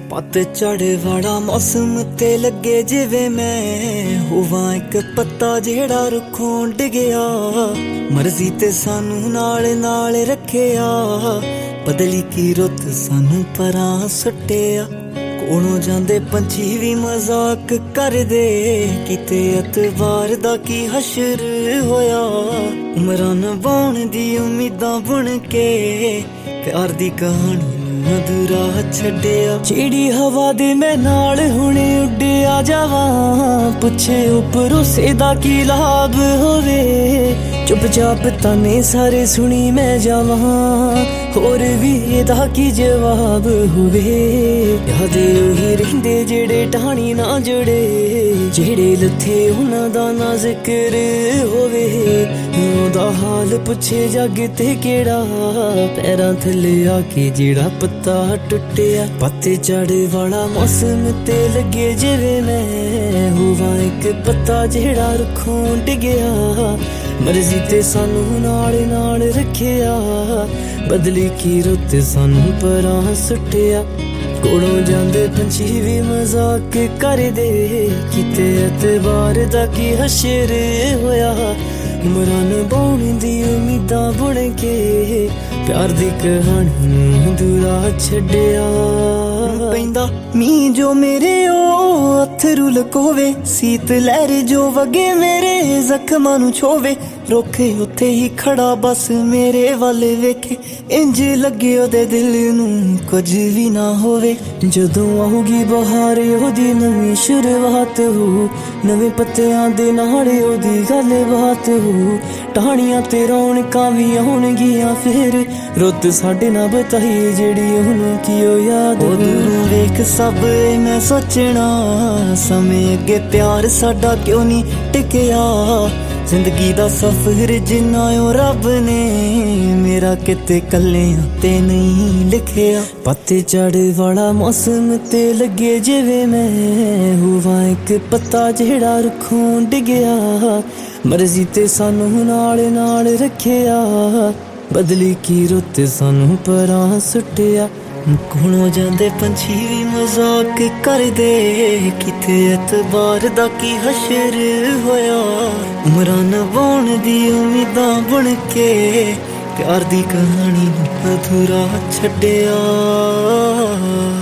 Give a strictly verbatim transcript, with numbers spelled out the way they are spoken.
ਪੱਤ ਝੜੇ ਵਾਲਾ ਮੌਸਮ ਤੇ ਲੱਗੇ ਜਿਵੇਂ ਮੈਂ ਹੋਵਾਂ ਇੱਕ ਪੱਤਾ ਜਿਹੜਾ ਰੁੱਖੋਂ ਡਿੱਗਿਆ। ਮਰਜ਼ੀ ਤੇ ਸਾਨੂੰ ਨਾਲ ਨਾਲ ਰੱਖਿਆ, ਬਦਲੀ ਕੀ ਰੁੱਤ ਸਾਨੂੰ ਪਰਾਂ ਸੁੱਟਿਆ। ਕੋਲੋਂ ਜਾਂਦੇ ਪੰਛੀ ਵੀ ਮਜ਼ਾਕ ਕਰਦੇ, ਕਿਤੇ ਅਤਵਾਰ ਦਾ ਕੀ ਹਸ਼ਰ ਹੋਇਆ। ਉਮਰਾਂ ਨਿਭਾਉਣ ਦੀ ਉਮੀਦਾਂ ਬੁਣ ਕੇ ਪਿਆਰ ਦੀ ਕਹਾਣੀ ਅਧੂਰਾ ਛੱਡਿਆ। ਜਿਹੜੀ ਹਵਾ ਦੇ ਮੈਂ ਨਾਲ ਹੁਣੇ ਉੱਡਿਆ ਜਾਵਾਂ, ਪੁੱਛੇ ਉੱਪਰੋਂ ਦਾ ਕੀ ਲਾਭ ਹੋਵੇ। ਚੁੱਪ ਚਾਪ ਤਾਨੇ ਸਾਰੇ ਸੁਣੀ ਮੈਂ ਜਾਵਾਂ, ਹੋਰ ਵੀ ਇਹਦਾ ਕੀ ਜਵਾਬ ਹੋਵੇ। ਯਾਦ ਉਹੀ ਰਹਿੰਦੇ ਜਿਹੜੇ ਟਾਣੀ ਨਾ ਜੁੜੇ, ਜਿਹੜੇ ਲੱਥੇ ਉਹਨਾਂ ਦਾ ਨਾ ਜ਼ਿਕਰ ਹੋਵੇ। ਉਹਦਾ ਹਾਲ ਪੁੱਛੇ ਜੱਗ ਤੇ ਕਿਹੜਾ, ਪੈਰਾਂ ਥੱਲੇ ਆ ਕੇ ਜਿਹੜਾ ਪੱਤਾ ਟੁੱਟਿਆ। ਪੱਤੇ ਝੜੇ ਵਾਲਾ ਮੌਸਮ ਤੇ ਲੱਗੇ ਜਿਵੇਂ ਮੈਂ ਹੋਵਾਂ ਇੱਕ ਪੱਤਾ ਜਿਹੜਾ ਰੁੱਖੋਂ ਡਿੱਗਿਆ। ਮਰਜ਼ੀ ਤੇ ਸਾਨੂੰ ਨਾਲ ਨਾਲ ਰੱਖਿਆ, ਬਦਲੀ ਕੀ ਰੁੱਤ ਸਾਨੂੰ ਪਰਾਂ ਸੁੱਟਿਆ। ਕੋਲੋਂ ਜਾਂਦੇ ਪੰਛੀ ਵੀ ਮਜ਼ਾਕ ਕਰਦੇ, ਕਿਤੇ ਅਤਵਾਰ ਦਾ ਕੀ ਹਸ਼ਰ ਹੋਇਆ। ਉਮਰਾਂ ਨਿਭਾਉਣ ਦੀ ਉਮੀਦਾਂ ਬੁਣ ਕੇ ਪਿਆਰ ਦੀ ਕਹਾਣੀ ਨੂੰ ਅਧੂਰਾ ਛੱਡਿਆ। ਪੈਂਦਾ ਮੀਂਹ ਜੋ ਮੇਰੇ ਉਹ ਅੱਥਰੂ ਲਕੋਵੇ, ਸੀਤ ਲਹਿਰ ਜੋ ਵਗੇ ਮੇਰੇ ਜ਼ਖਮਾਂ ਨੂੰ ਛੋਵੇ। ਰੋਕੇ ਉੱਥੇ ਹੀ ਖੜਾ ਬਸ ਮੇਰੇ ਵੱਲ ਵੇਖੇ, ਇੰਜ ਲੱਗੇ ਉਹਦੇ ਦਿਲ ਨੂੰ ਕੁਝ ਵੀ ਨਾ ਹੋਵੇ। ਜਦੋਂ ਆਊਗੀ ਬਹਾਰ ਉਹਦੀ ਨਵੀਂ ਸ਼ੁਰੂਆਤ ਹੋ, ਨਵੇਂ ਪੱਤਿਆਂ ਦੇ ਨਾਲ ਉਹਦੀ ਗੱਲਬਾਤ ਹੋ। ਟਾਹਣੀਆਂ ਤੇ ਰੌਣਕਾਂ ਵੀ ਆਉਣਗੀਆਂ ਫੇਰ, ਰੁੱਤ ਸਾਡੇ ਨਾਲ ਬਤਾਈ ਜਿਹੜੀ ਉਹਨੂੰ ਕੀ ਉਹ ਯਾਦ। ਦੂਰੋਂ ਵੇਖ ਸਭ ਮੈਂ ਸੋਚਣਾ, ਸਮੇਂ ਅੱਗੇ ਪਿਆਰ ਸਾਡਾ ਕਿਉਂ ਨਹੀਂ ਟਿਕਿਆ। ਜ਼ਿੰਦਗੀ ਦਾ ਸਫ਼ਰ ਜਿੰਨਾ ਉਹ ਰੱਬ ਨੇ ਮੇਰਾ ਕਿਤੇ ਕੱਲਿਆਂ ਤੇ ਨਹੀਂ ਲਿਖਿਆ। ਪੱਤੇ ਝੜੇ ਵਾਲਾ ਮੌਸਮ ਤੇ ਲੱਗੇ ਜਿਵੇਂ ਮੈਂ ਹੋਵਾਂ ਇੱਕ ਪੱਤਾ ਜਿਹੜਾ ਰੁੱਖੋਂ ਡਿੱਗਿਆ। ਮਰਜ਼ੀ ਤੇ ਸਾਨੂੰ ਨਾਲ ਨਾਲ ਰੱਖਿਆ, ਬਦਲੀ ਕੀ ਰੁੱਤ ਸਾਨੂੰ ਪਰਾਂ ਸੁੱਟਿਆ। ਕੋਲੋਂ ਜਾਂਦੇ ਪੰਛੀ ਵੀ ਮਜ਼ਾਕ ਕਰਦੇ, ਕਿਤੇ ਐਤਬਾਰ ਦਾ ਕੀ ਹਸ਼ਰ ਹੋਇਆ। ਉਮਰਾਂ ਨਿਭਾਉਣ ਦੀ ਉਮੀਦਾਂ ਬੁਣ ਕੇ ਪਿਆਰ ਦੀ ਕਹਾਣੀ ਨੂੰ ਅਧੂਰਾ ਛੱਡਿਆ।